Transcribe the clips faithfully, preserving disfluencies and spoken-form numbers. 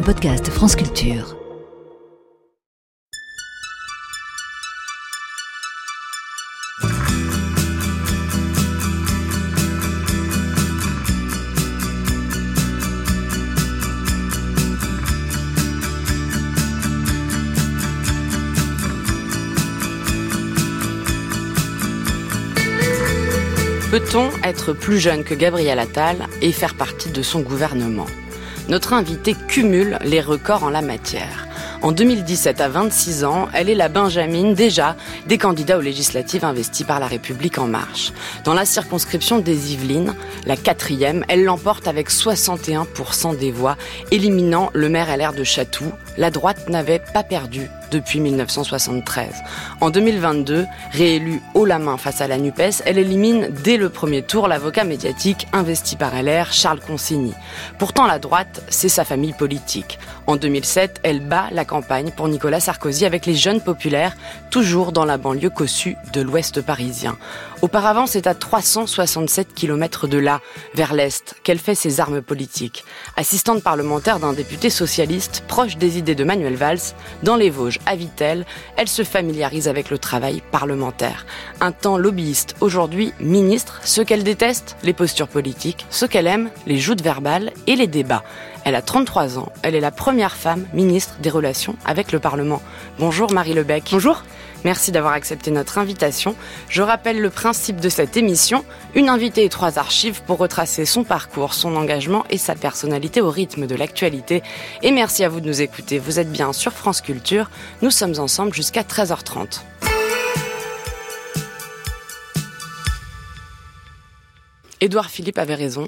podcast France Culture. Peut-on être plus jeune que Gabriel Attal et faire partie de son gouvernement ? Notre invitée cumule les records en la matière. En deux mille dix-sept, à vingt-six ans, elle est la Benjamine, déjà, des candidats aux législatives investis par La République En Marche. Dans la circonscription des Yvelines, la quatrième, elle l'emporte avec soixante et un pour cent des voix, éliminant le maire L R de Chatou. La droite n'avait pas perdu depuis mille neuf cent soixante-treize. En deux mille vingt-deux, réélue haut la main face à la NUPES, elle élimine dès le premier tour l'avocat médiatique investi par L R, Charles Consigny. Pourtant, la droite, c'est sa famille politique. En deux mille sept, elle bat la campagne pour Nicolas Sarkozy avec les Jeunes Populaires, toujours dans la banlieue cossue de l'Ouest parisien. Auparavant, c'est à trois cent soixante-sept kilomètres de là, vers l'Est, qu'elle fait ses armes politiques. Assistante parlementaire d'un député socialiste proche des idées de Manuel Valls, dans les Vosges, à Vittel, elle se familiarise avec le travail parlementaire. Un temps lobbyiste, aujourd'hui ministre, ce qu'elle déteste, les postures politiques, ce qu'elle aime, les joutes verbales et les débats. Elle a trente-trois ans, elle est la première femme ministre des Relations avec le Parlement. Bonjour Marie Lebec. Bonjour. Merci d'avoir accepté notre invitation. Je rappelle le principe de cette émission, une invitée et trois archives pour retracer son parcours, son engagement et sa personnalité au rythme de l'actualité. Et merci à vous de nous écouter. Vous êtes bien sur France Culture. Nous sommes ensemble jusqu'à treize heures trente. Édouard Philippe avait raison.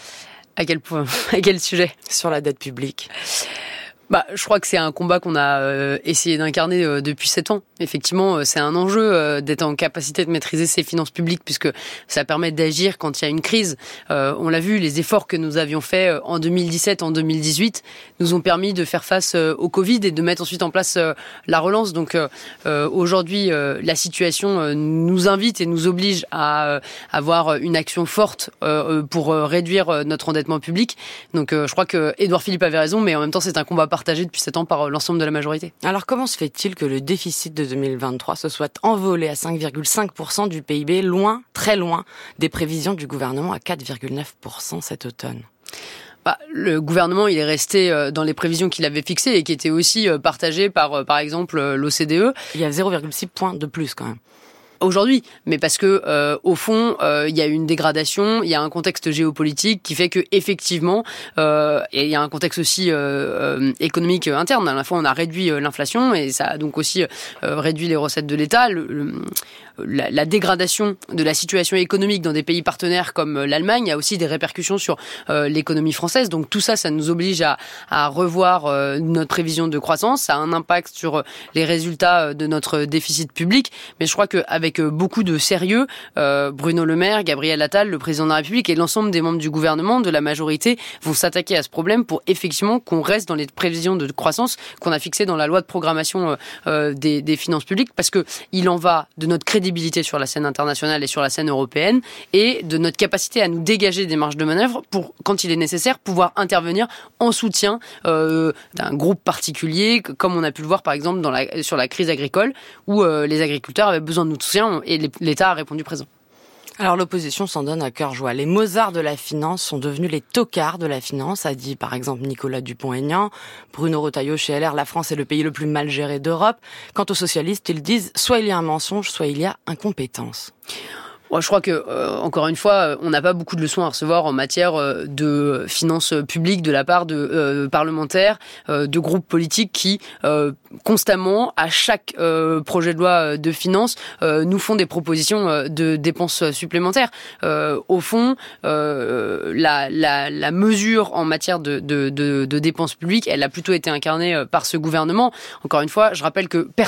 À quel point ? À quel sujet ? Sur la dette publique. Bah, je crois que c'est un combat qu'on a euh, essayé d'incarner euh, depuis sept ans. Effectivement, euh, c'est un enjeu euh, d'être en capacité de maîtriser ses finances publiques puisque ça permet d'agir quand il y a une crise. Euh, on l'a vu, les efforts que nous avions faits euh, en deux mille dix-sept, en deux mille dix-huit nous ont permis de faire face euh, au Covid et de mettre ensuite en place euh, la relance. Donc euh, euh, aujourd'hui, euh, la situation euh, nous invite et nous oblige à euh, avoir une action forte euh, pour euh, réduire euh, notre endettement public. Donc euh, je crois que Édouard Philippe avait raison, mais en même temps, c'est un combat partagé depuis sept ans par l'ensemble de la majorité. Alors comment se fait-il que le déficit de deux mille vingt-trois se soit envolé à cinq virgule cinq pour cent du P I B, loin, très loin, des prévisions du gouvernement à quatre virgule neuf pour cent cet automne ? Bah, le gouvernement, il est resté dans les prévisions qu'il avait fixées et qui étaient aussi partagées par, par exemple, l'O C D E. Il y a zéro virgule six points de plus quand même. Aujourd'hui, mais parce que euh, au fond, euh, il y a une dégradation, il y a un contexte géopolitique qui fait que effectivement, euh, et il y a un contexte aussi euh, euh, économique interne. À la fois, on a réduit euh, l'inflation et ça a donc aussi euh, réduit les recettes de l'État. Le, le, la, la dégradation de la situation économique dans des pays partenaires comme l'Allemagne a aussi des répercussions sur euh, l'économie française. Donc tout ça, ça nous oblige à, à revoir euh, notre prévision de croissance. Ça a un impact sur les résultats de notre déficit public. Mais je crois qu'avec avec beaucoup de sérieux, euh, Bruno Le Maire, Gabriel Attal, le président de la République et l'ensemble des membres du gouvernement, de la majorité, vont s'attaquer à ce problème pour effectivement qu'on reste dans les prévisions de croissance qu'on a fixées dans la loi de programmation euh, des, des finances publiques, parce que il en va de notre crédibilité sur la scène internationale et sur la scène européenne et de notre capacité à nous dégager des marges de manœuvre pour, quand il est nécessaire, pouvoir intervenir en soutien euh, d'un groupe particulier, comme on a pu le voir par exemple dans la, sur la crise agricole, où euh, les agriculteurs avaient besoin de notre soutien et l'État a répondu présent. Alors l'opposition s'en donne à cœur joie. Les Mozarts de la finance sont devenus les tocards de la finance, a dit par exemple Nicolas Dupont-Aignan. Bruno Retailleau chez L R, la France est le pays le plus mal géré d'Europe. Quant aux socialistes, ils disent soit il y a un mensonge, soit il y a incompétence. Ouais, je crois que, euh, encore une fois, on n'a pas beaucoup de leçons à recevoir en matière euh, de finances publiques de la part de euh, parlementaires, euh, de groupes politiques qui, euh, constamment, à chaque euh, projet de loi de finances, euh, nous font des propositions euh, de dépenses supplémentaires. Euh, au fond, euh, la, la, la mesure en matière de, de, de, de dépenses publiques, elle a plutôt été incarnée par ce gouvernement. Encore une fois, je rappelle que personne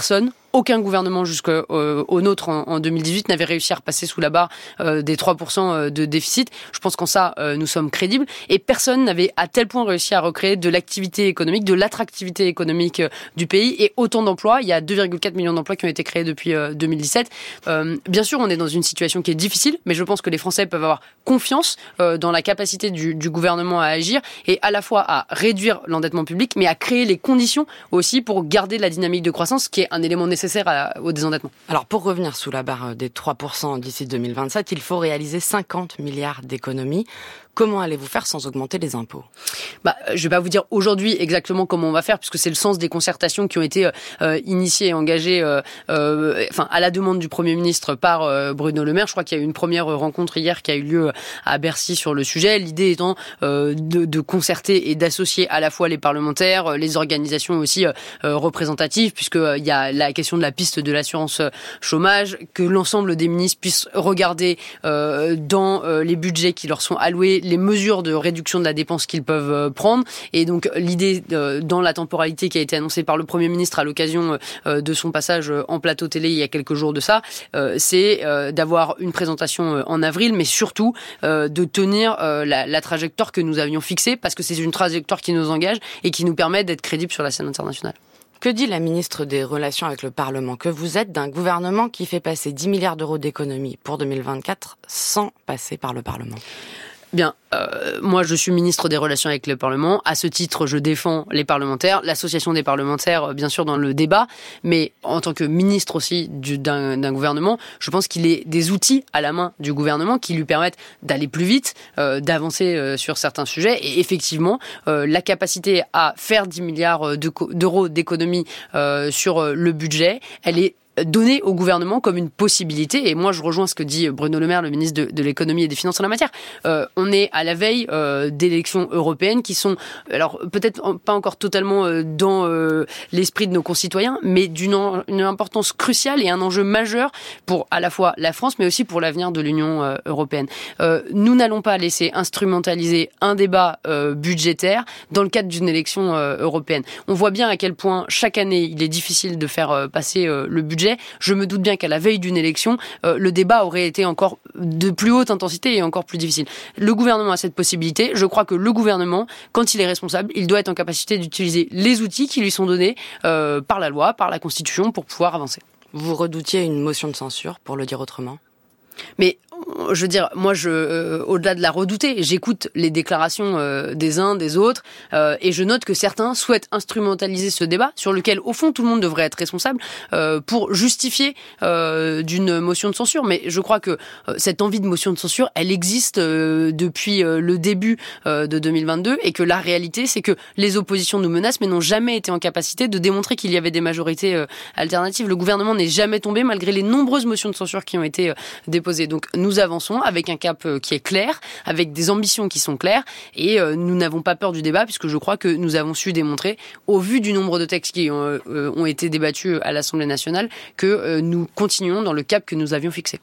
aucun gouvernement jusqu'au euh, au nôtre en, en deux mille dix-huit n'avait réussi à repasser sous la barre euh, des trois pour cent de déficit. Je pense qu'en ça, euh, nous sommes crédibles. Et personne n'avait à tel point réussi à recréer de l'activité économique, de l'attractivité économique euh, du pays et autant d'emplois. Il y a deux virgule quatre millions d'emplois qui ont été créés depuis euh, deux mille dix-sept. Euh, bien sûr, on est dans une situation qui est difficile, mais je pense que les Français peuvent avoir confiance euh, dans la capacité du, du gouvernement à agir et à la fois à réduire l'endettement public, mais à créer les conditions aussi pour garder la dynamique de croissance, qui est un élément nécessaire nécessaire à, au désendettement. Alors pour revenir sous la barre des trois pour cent d'ici deux mille vingt-sept, il faut réaliser cinquante milliards d'économies. Comment allez-vous faire sans augmenter les impôts ? Bah, je vais pas vous dire aujourd'hui exactement comment on va faire, puisque c'est le sens des concertations qui ont été euh, initiées et engagées, euh, euh, enfin à la demande du Premier ministre par euh, Bruno Le Maire. Je crois qu'il y a eu une première rencontre hier qui a eu lieu à Bercy sur le sujet. L'idée étant euh, de, de concerter et d'associer à la fois les parlementaires, les organisations aussi euh, représentatives, puisque euh, il y a la question de la piste de l'assurance chômage, que l'ensemble des ministres puissent regarder euh, dans euh, les budgets qui leur sont alloués les mesures de réduction de la dépense qu'ils peuvent prendre. Et donc l'idée euh, dans la temporalité qui a été annoncée par le Premier ministre à l'occasion euh, de son passage en plateau télé il y a quelques jours de ça, euh, c'est euh, d'avoir une présentation en avril, mais surtout euh, de tenir euh, la, la trajectoire que nous avions fixée, parce que c'est une trajectoire qui nous engage et qui nous permet d'être crédibles sur la scène internationale. Que dit la ministre des Relations avec le Parlement que vous êtes d'un gouvernement qui fait passer dix milliards d'euros d'économies pour deux mille vingt-quatre sans passer par le Parlement ? Bien, euh, moi je suis ministre des Relations avec le Parlement. À ce titre, je défends les parlementaires, l'association des parlementaires, bien sûr, dans le débat. Mais en tant que ministre aussi du, d'un, d'un gouvernement, je pense qu'il est des outils à la main du gouvernement qui lui permettent d'aller plus vite, euh, d'avancer euh, sur certains sujets. Et effectivement, euh, la capacité à faire dix milliards d'euros d'économies euh, sur le budget, elle est donné au gouvernement comme une possibilité. Et moi, je rejoins ce que dit Bruno Le Maire, le ministre de, de l'économie et des finances en la matière. Euh, on est à la veille euh, d'élections européennes qui sont, alors peut-être pas encore totalement euh, dans euh, l'esprit de nos concitoyens, mais d'une en, une importance cruciale et un enjeu majeur pour à la fois la France, mais aussi pour l'avenir de l'Union euh, européenne. Euh, nous n'allons pas laisser instrumentaliser un débat euh, budgétaire dans le cadre d'une élection euh, européenne. On voit bien à quel point chaque année, il est difficile de faire euh, passer euh, le budget. Je me doute bien qu'à la veille d'une élection, euh, le débat aurait été encore de plus haute intensité et encore plus difficile. Le gouvernement a cette possibilité. Je crois que le gouvernement, quand il est responsable, il doit être en capacité d'utiliser les outils qui lui sont donnés euh, par la loi, par la Constitution, pour pouvoir avancer. Vous redoutiez une motion de censure, pour le dire autrement ? Mais je veux dire, moi, je, euh, au-delà de la redouter, j'écoute les déclarations euh, des uns, des autres, euh, et je note que certains souhaitent instrumentaliser ce débat, sur lequel, au fond, tout le monde devrait être responsable, euh, pour justifier euh, d'une motion de censure. Mais je crois que euh, cette envie de motion de censure, elle existe euh, depuis euh, le début euh, de deux mille vingt-deux, et que la réalité, c'est que les oppositions nous menacent, mais n'ont jamais été en capacité de démontrer qu'il y avait des majorités euh, alternatives. Le gouvernement n'est jamais tombé, malgré les nombreuses motions de censure qui ont été euh, déposées. Donc, nous avançons avec un cap qui est clair, avec des ambitions qui sont claires, et euh, nous n'avons pas peur du débat, puisque je crois que nous avons su démontrer, au vu du nombre de textes qui ont, euh, ont été débattus à l'Assemblée nationale, que euh, nous continuons dans le cap que nous avions fixé.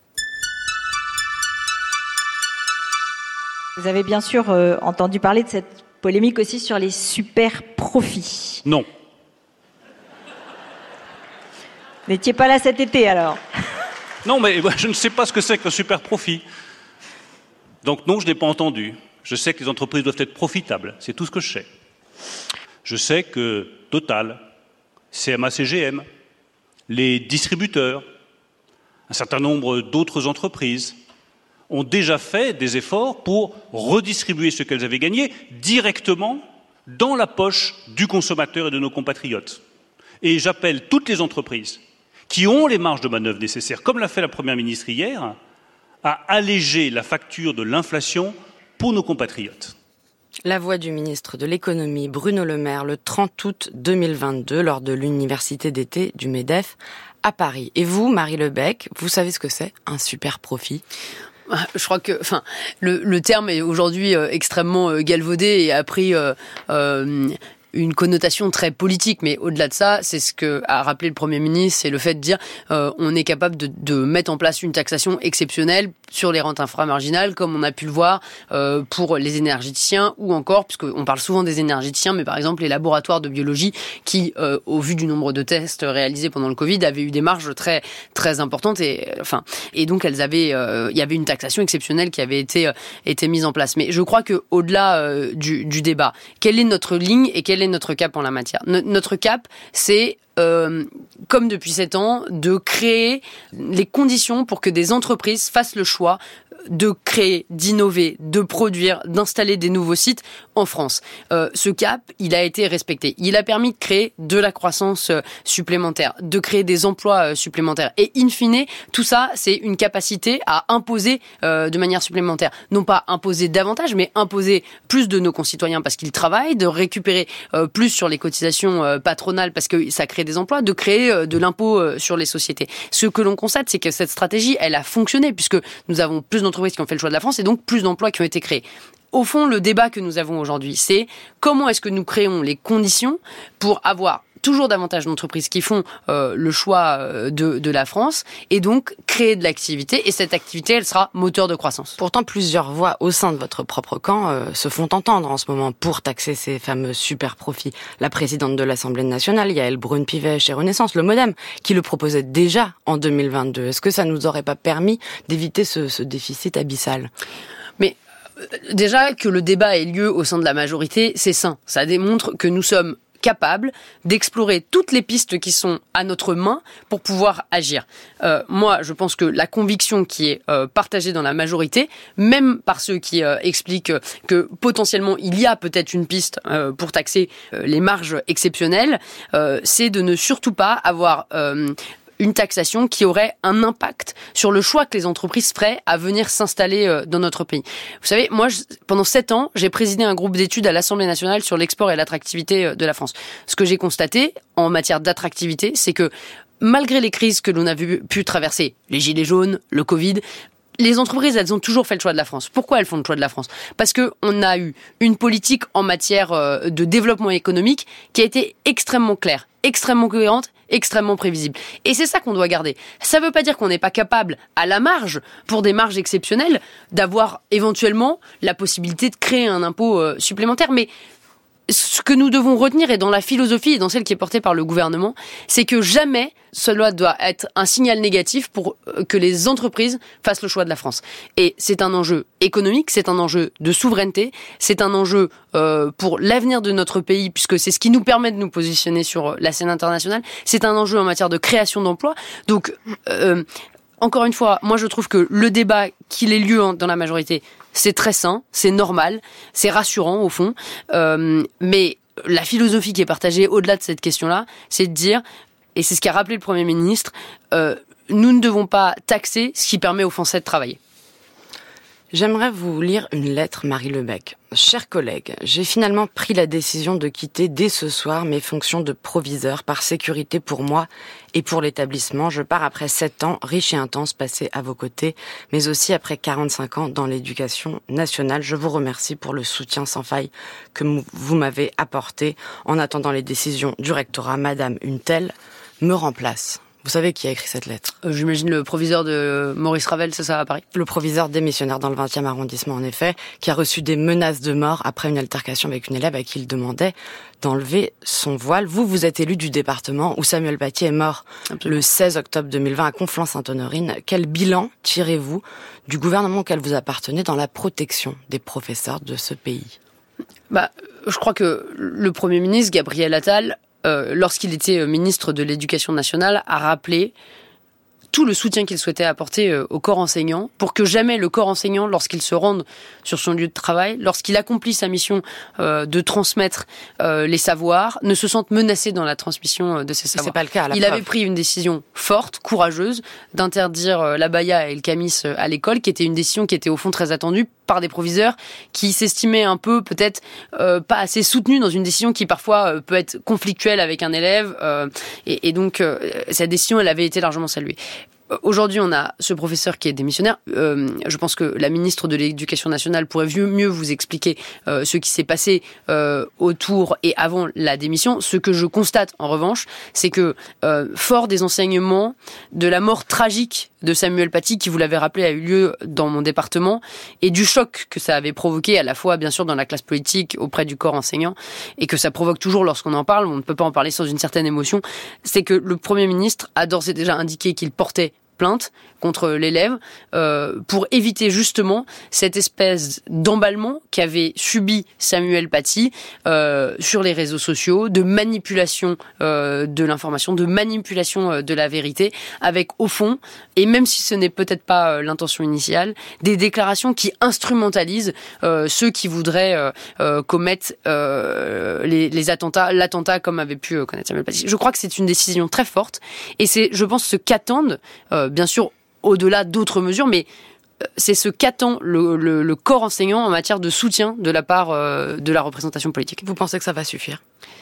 Vous avez bien sûr euh, entendu parler de cette polémique aussi sur les super profits. Non. Vous n'étiez pas là cet été alors ? Non, mais je ne sais pas ce que c'est qu'un super profit. Donc non, je n'ai pas entendu. Je sais que les entreprises doivent être profitables. C'est tout ce que je sais. Je sais que Total, C M A C G M, les distributeurs, un certain nombre d'autres entreprises ont déjà fait des efforts pour redistribuer ce qu'elles avaient gagné directement dans la poche du consommateur et de nos compatriotes. Et j'appelle toutes les entreprises qui ont les marges de manœuvre nécessaires, comme l'a fait la Première ministre hier, à alléger la facture de l'inflation pour nos compatriotes. La voix du ministre de l'économie Bruno Le Maire le trente août deux mille vingt-deux lors de l'université d'été du MEDEF à Paris. Et vous, Marie Lebec, vous savez ce que c'est un super profit ? Je crois que, enfin, le, le terme est aujourd'hui euh, extrêmement euh, galvaudé et a pris euh, euh, une connotation très politique, mais au-delà de ça, c'est ce que a rappelé le Premier ministre, c'est le fait de dire euh, on est capable de, de mettre en place une taxation exceptionnelle sur les rentes inframarginales, comme on a pu le voir euh, pour les énergéticiens, ou encore, puisqu'on parle souvent des énergéticiens, mais par exemple les laboratoires de biologie qui, euh, au vu du nombre de tests réalisés pendant le Covid, avaient eu des marges très très importantes, et enfin et donc elles avaient, euh, il y avait une taxation exceptionnelle qui avait été euh, été mise en place. Mais je crois que au-delà euh, du, du débat, quelle est notre ligne et quelle est notre cap en la matière? No- notre cap, c'est Euh, comme depuis sept ans, de créer les conditions pour que des entreprises fassent le choix de créer, d'innover, de produire, d'installer des nouveaux sites en France. Euh, ce cap, il a été respecté. Il a permis de créer de la croissance euh, supplémentaire, de créer des emplois euh, supplémentaires. Et in fine, tout ça, c'est une capacité à imposer euh, de manière supplémentaire. Non pas imposer davantage, mais imposer plus de nos concitoyens parce qu'ils travaillent, de récupérer euh, plus sur les cotisations euh, patronales parce que ça crée des emplois, de créer euh, de l'impôt euh, sur les sociétés. Ce que l'on constate, c'est que cette stratégie, elle a fonctionné puisque nous avons plus d'entreprises qui ont fait le choix de la France et donc plus d'emplois qui ont été créés. Au fond, le débat que nous avons aujourd'hui, c'est comment est-ce que nous créons les conditions pour avoir toujours davantage d'entreprises qui font euh, le choix de, de la France et donc créer de l'activité. Et cette activité, elle sera moteur de croissance. Pourtant, plusieurs voix au sein de votre propre camp euh, se font entendre en ce moment pour taxer ces fameux super profits. La présidente de l'Assemblée nationale, Yaël Braun-Pivet chez Renaissance, le MoDem, qui le proposait déjà en deux mille vingt-deux. Est-ce que ça ne nous aurait pas permis d'éviter ce, ce déficit abyssal ? Mais déjà, que le débat ait lieu au sein de la majorité, c'est sain. Ça démontre que nous sommes capables d'explorer toutes les pistes qui sont à notre main pour pouvoir agir. Euh, moi, je pense que la conviction qui est euh, partagée dans la majorité, même par ceux qui euh, expliquent que potentiellement il y a peut-être une piste euh, pour taxer euh, les marges exceptionnelles, euh, c'est de ne surtout pas avoir euh, une taxation qui aurait un impact sur le choix que les entreprises feraient à venir s'installer dans notre pays. Vous savez, moi, je, pendant sept ans, j'ai présidé un groupe d'études à l'Assemblée nationale sur l'export et l'attractivité de la France. Ce que j'ai constaté en matière d'attractivité, c'est que malgré les crises que l'on a vu, pu traverser, les gilets jaunes, le Covid, les entreprises, elles ont toujours fait le choix de la France. Pourquoi elles font le choix de la France ? Parce que on a eu une politique en matière de développement économique qui a été extrêmement claire, extrêmement cohérente, extrêmement prévisible. Et c'est ça qu'on doit garder. Ça ne veut pas dire qu'on n'est pas capable, à la marge, pour des marges exceptionnelles, d'avoir éventuellement la possibilité de créer un impôt euh, supplémentaire. Mais ce que nous devons retenir, et dans la philosophie et dans celle qui est portée par le gouvernement, c'est que jamais cela doit être un signal négatif pour que les entreprises fassent le choix de la France. Et c'est un enjeu économique, c'est un enjeu de souveraineté, c'est un enjeu euh, pour l'avenir de notre pays, puisque c'est ce qui nous permet de nous positionner sur la scène internationale, c'est un enjeu en matière de création d'emplois. Donc, euh, encore une fois, moi je trouve que le débat qu'il ait lieu dans la majorité, c'est très sain, c'est normal, c'est rassurant au fond, euh, mais la philosophie qui est partagée au-delà de cette question-là, c'est de dire, et c'est ce qu'a rappelé le Premier ministre, euh, nous ne devons pas taxer ce qui permet aux Français de travailler. J'aimerais vous lire une lettre, Marie Lebec. Chers collègues, j'ai finalement pris la décision de quitter dès ce soir mes fonctions de proviseur par sécurité pour moi et pour l'établissement. Je pars après sept ans riches et intenses passés à vos côtés, mais aussi après quarante-cinq ans dans l'éducation nationale. Je vous remercie pour le soutien sans faille que vous m'avez apporté. En attendant les décisions du rectorat, Madame une telle me remplace. Vous savez qui a écrit cette lettre ? euh, J'imagine le proviseur de Maurice Ravel, c'est ça, à Paris ? Le proviseur démissionnaire dans le vingtième arrondissement, en effet, qui a reçu des menaces de mort après une altercation avec une élève à qui il demandait d'enlever son voile. Vous, vous êtes élu du département où Samuel Paty est mort Absolument. Le seize octobre deux mille vingt à Conflans-Sainte-Honorine. Quel bilan tirez-vous du gouvernement auquel vous appartenez dans la protection des professeurs de ce pays ? Bah, je crois que le Premier ministre, Gabriel Attal, Euh, lorsqu'il était ministre de l'Éducation nationale, a rappelé tout le soutien qu'il souhaitait apporter euh, au corps enseignant pour que jamais le corps enseignant, lorsqu'il se rende sur son lieu de travail, lorsqu'il accomplit sa mission euh, de transmettre euh, les savoirs, ne se sente menacé dans la transmission euh, de ces savoirs. C'est pas le cas à la Il preuve. avait pris une décision forte, courageuse, d'interdire euh, l'abaya et le camis euh, à l'école, qui était une décision qui était au fond très attendue par des proviseurs qui s'estimaient un peu peut-être euh, pas assez soutenus dans une décision qui parfois euh, peut être conflictuelle avec un élève euh, et, et donc euh, cette décision elle avait été largement saluée. aujourd'hui, on a ce professeur qui est démissionnaire. Euh, je pense que la ministre de l'Éducation nationale pourrait mieux vous expliquer euh, ce qui s'est passé euh, autour et avant la démission. Ce que je constate, en revanche, c'est que, euh, fort des enseignements de la mort tragique de Samuel Paty, qui, vous l'avez rappelé, a eu lieu dans mon département, et du choc que ça avait provoqué à la fois, bien sûr, dans la classe politique, auprès du corps enseignant, et que ça provoque toujours lorsqu'on en parle, on ne peut pas en parler sans une certaine émotion, c'est que le Premier ministre a d'ores et déjà indiqué qu'il portait plainte contre l'élève euh, pour éviter justement cette espèce d'emballement qu'avait subi Samuel Paty euh, sur les réseaux sociaux, de manipulation euh, de l'information, de manipulation euh, de la vérité, avec au fond, et même si ce n'est peut-être pas euh, l'intention initiale, des déclarations qui instrumentalisent euh, ceux qui voudraient euh, euh, commettre euh, les, les attentats, l'attentat comme avait pu euh, connaître Samuel Paty. Je crois que c'est une décision très forte, et c'est, je pense, ce qu'attendent euh, bien sûr, au-delà d'autres mesures, mais c'est ce qu'attend le, le, le corps enseignant en matière de soutien de la part euh, de la représentation politique. Vous pensez que ça va suffire ?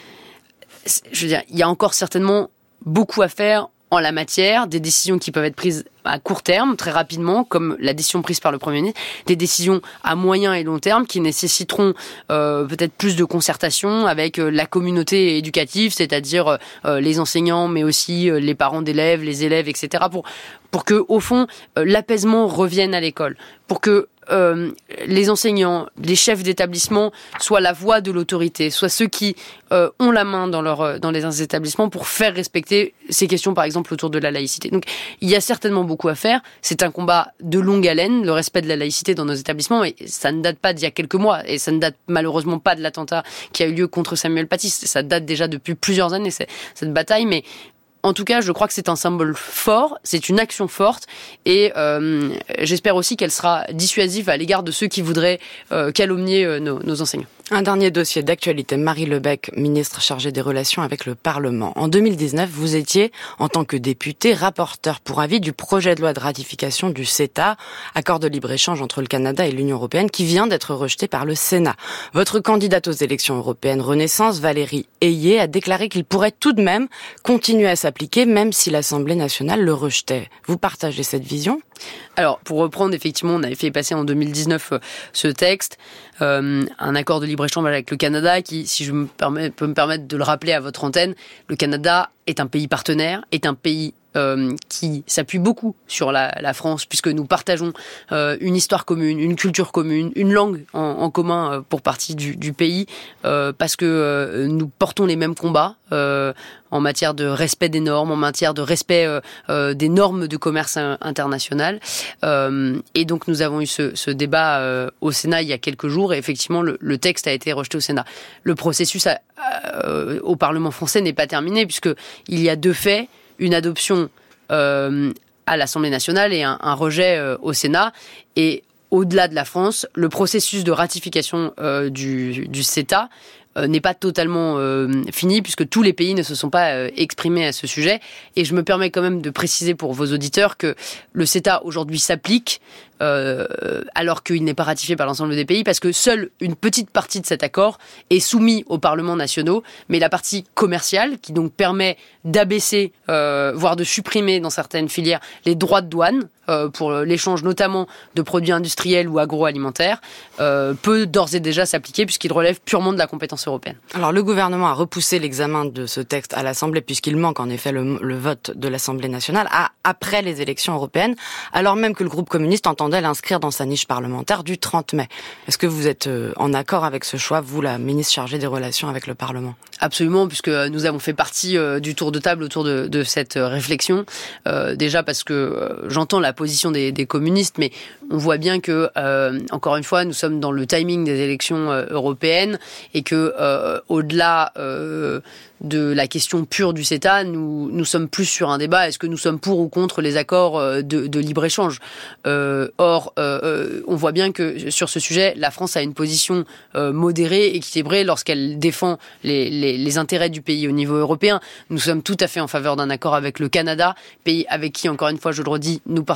Je veux dire, il y a encore certainement beaucoup à faire en la matière, des décisions qui peuvent être prises à court terme, très rapidement, comme la décision prise par le Premier ministre, des décisions à moyen et long terme qui nécessiteront euh, peut-être plus de concertation avec euh, la communauté éducative, c'est-à-dire euh, les enseignants, mais aussi euh, les parents d'élèves, les élèves, et cetera, pour, pour que, au fond, euh, l'apaisement revienne à l'école, pour que Euh, les enseignants, les chefs d'établissement soient la voix de l'autorité, soient ceux qui euh, ont la main dans, leur, dans les établissements pour faire respecter ces questions, par exemple, autour de la laïcité. Donc, il y a certainement beaucoup à faire. C'est un combat de longue haleine, le respect de la laïcité dans nos établissements, et ça ne date pas d'il y a quelques mois, et ça ne date malheureusement pas de l'attentat qui a eu lieu contre Samuel Paty. Ça date déjà depuis plusieurs années, cette bataille, mais en tout cas, je crois que c'est un symbole fort, c'est une action forte, et euh, j'espère aussi qu'elle sera dissuasive à l'égard de ceux qui voudraient euh, calomnier euh, nos, nos enseignants. Un dernier dossier d'actualité. Marie Lebec, ministre chargée des relations avec le Parlement. En deux mille dix-neuf, vous étiez, en tant que députée, rapporteur pour avis du projet de loi de ratification du CETA, accord de libre-échange entre le Canada et l'Union européenne, qui vient d'être rejeté par le Sénat. Votre candidate aux élections européennes Renaissance, Valérie Ayé, a déclaré qu'il pourrait tout de même continuer à s'appliquer, même si l'Assemblée nationale le rejetait. Vous partagez cette vision ? Alors, pour reprendre, effectivement, on avait fait passer en deux mille dix-neuf euh, ce texte, euh, un accord de libre-échange avec le Canada qui, si je me permets, peux me permettre de le rappeler à votre antenne, le Canada est un pays partenaire, est un pays Euh, qui s'appuie beaucoup sur la, la France, puisque nous partageons euh, une histoire commune, une culture commune, une langue en, en commun euh, pour partie du, du pays, euh, parce que euh, nous portons les mêmes combats euh, en matière de respect des normes, en matière de respect euh, euh, des normes de commerce international. Euh, et donc nous avons eu ce, ce débat euh, au Sénat il y a quelques jours, et effectivement le, le texte a été rejeté au Sénat. Le processus à, euh, au Parlement français n'est pas terminé, puisque il y a deux faits: une adoption euh, à l'Assemblée nationale et un, un rejet euh, au Sénat. Et au-delà de la France, le processus de ratification euh, du, du CETA euh, n'est pas totalement euh, fini, puisque tous les pays ne se sont pas euh, exprimés à ce sujet. Et je me permets quand même de préciser pour vos auditeurs que le CETA aujourd'hui s'applique Euh, alors qu'il n'est pas ratifié par l'ensemble des pays, parce que seule une petite partie de cet accord est soumise aux parlements nationaux, mais la partie commerciale, qui donc permet d'abaisser, euh, voire de supprimer dans certaines filières les droits de douane euh, pour l'échange notamment de produits industriels ou agroalimentaires, euh, peut d'ores et déjà s'appliquer, puisqu'il relève purement de la compétence européenne. Alors le gouvernement a repoussé l'examen de ce texte à l'Assemblée, puisqu'il manque en effet le, le vote de l'Assemblée nationale à, après les élections européennes, alors même que le groupe communiste entend l'inscrire dans sa niche parlementaire du trente mai. Est-ce que vous êtes en accord avec ce choix, vous, la ministre chargée des relations avec le Parlement ? Absolument, puisque nous avons fait partie euh, du tour de table autour de, de cette réflexion. Euh, déjà parce que euh, j'entends la position des, des communistes, mais on voit bien que, euh, encore une fois, nous sommes dans le timing des élections euh, européennes, et que euh, au-delà euh, de la question pure du CETA, nous, nous sommes plus sur un débat: est-ce que nous sommes pour ou contre les accords de, de libre-échange ? euh, Or, euh, on voit bien que sur ce sujet, la France a une position euh, modérée, équilibrée, lorsqu'elle défend les, les, les intérêts du pays au niveau européen. Nous sommes tout à fait en faveur d'un accord avec le Canada, pays avec qui, encore une fois, je le redis, nous partageons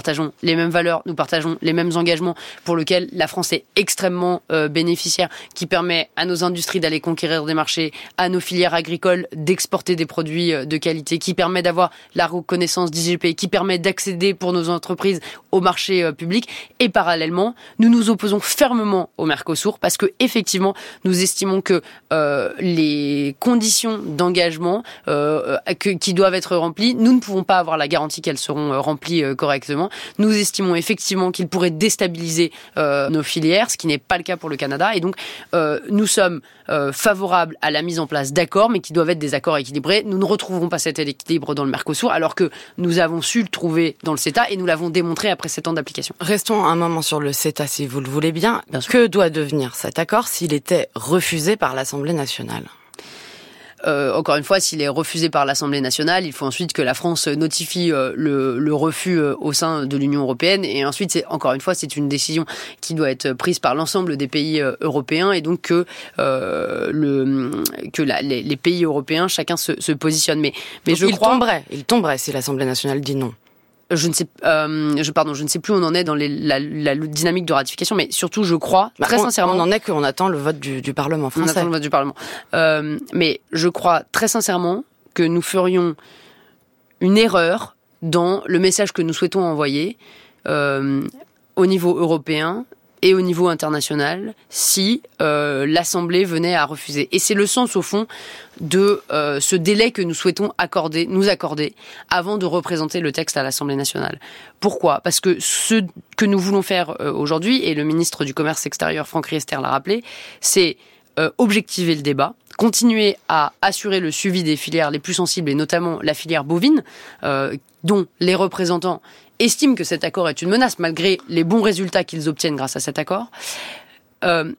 partageons les mêmes valeurs, nous partageons les mêmes engagements pour lesquels la France est extrêmement euh, bénéficiaire, qui permet à nos industries d'aller conquérir des marchés, à nos filières agricoles d'exporter des produits de qualité, qui permet d'avoir la reconnaissance d'I G P, qui permet d'accéder pour nos entreprises au marché euh, public. Et parallèlement, nous nous opposons fermement au Mercosur parce que effectivement, nous estimons que euh, les conditions d'engagement euh, que, qui doivent être remplies, nous ne pouvons pas avoir la garantie qu'elles seront euh, remplies euh, correctement. Nous estimons effectivement qu'ils pourraient déstabiliser euh, nos filières, ce qui n'est pas le cas pour le Canada. Et donc, euh, nous sommes euh, favorables à la mise en place d'accords, mais qui doivent être des accords équilibrés. Nous ne retrouverons pas cet équilibre dans le Mercosur, alors que nous avons su le trouver dans le CETA et nous l'avons démontré après sept ans d'application. Restons un moment sur le CETA, si vous le voulez bien. bien que doit devenir cet accord s'il était refusé par l'Assemblée nationale ? Euh, encore une fois, s'il est refusé par l'Assemblée nationale, il faut ensuite que la France notifie euh, le, le refus euh, au sein de l'Union européenne. Et ensuite, c'est, encore une fois, c'est une décision qui doit être prise par l'ensemble des pays euh, européens. Et donc que, euh, le, que la, les, les pays européens, chacun se, se positionne. Mais, mais donc je il crois... tomberait, il tomberait si l'Assemblée nationale dit non. Je ne sais, euh, je pardon, je ne sais plus où on en est dans les, la, la dynamique de ratification, mais surtout, je crois bah, très on, sincèrement. On en est qu'on attend le vote du, du Parlement français. On attend le vote du Parlement. Euh, mais je crois très sincèrement que nous ferions une erreur dans le message que nous souhaitons envoyer euh, au niveau européen et au niveau international si euh, l'Assemblée venait à refuser. Et c'est le sens, au fond, de euh, ce délai que nous souhaitons accorder, nous accorder avant de représenter le texte à l'Assemblée nationale. Pourquoi ? Parce que ce que nous voulons faire euh, aujourd'hui, et le ministre du Commerce extérieur, Franck Riester, l'a rappelé, c'est euh, objectiver le débat, continuer à assurer le suivi des filières les plus sensibles, et notamment la filière bovine, euh, dont les représentants estiment que cet accord est une menace, malgré les bons résultats qu'ils obtiennent grâce à cet accord. Euh,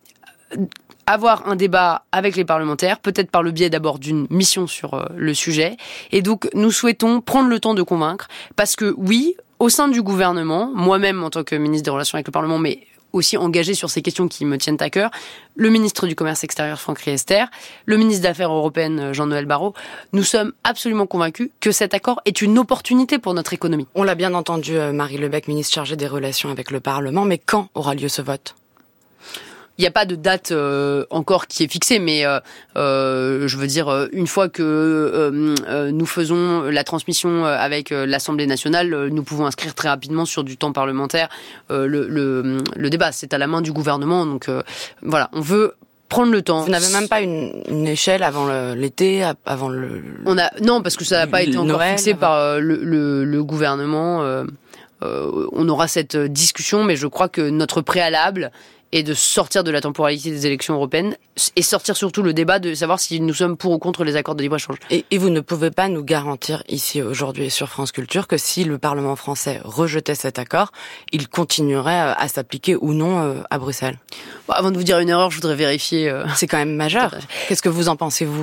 avoir un débat avec les parlementaires, peut-être par le biais d'abord d'une mission sur euh, le sujet. Et donc, nous souhaitons prendre le temps de convaincre, parce que oui, au sein du gouvernement, moi-même en tant que ministre des Relations avec le Parlement, mais aussi engagé sur ces questions qui me tiennent à cœur, le ministre du Commerce extérieur, Franck Riester, le ministre des Affaires européennes, Jean-Noël Barrot, nous sommes absolument convaincus que cet accord est une opportunité pour notre économie. On l'a bien entendu, Marie Lebec, ministre chargée des relations avec le Parlement, mais quand aura lieu ce vote ? Il n'y a pas de date euh, encore qui est fixée, mais euh, euh, je veux dire, une fois que euh, euh, nous faisons la transmission avec euh, l'Assemblée nationale, euh, nous pouvons inscrire très rapidement sur du temps parlementaire euh, le, le, le débat. C'est à la main du gouvernement, donc euh, voilà, on veut prendre le temps. Vous n'avez même pas une, une échelle avant le, l'été, avant le... On a non, parce que ça n'a pas été encore Noël, fixé avant... par euh, le, le, le gouvernement. Euh, euh, on aura cette discussion, mais je crois que notre préalable et de sortir de la temporalité des élections européennes et sortir surtout le débat de savoir si nous sommes pour ou contre les accords de libre-échange. Et, et vous ne pouvez pas nous garantir ici aujourd'hui sur France Culture que si le Parlement français rejetait cet accord, il continuerait à s'appliquer ou non à Bruxelles ? Bon, avant de vous dire une erreur, je voudrais vérifier. Euh... C'est quand même majeur. Qu'est-ce que vous en pensez, vous ?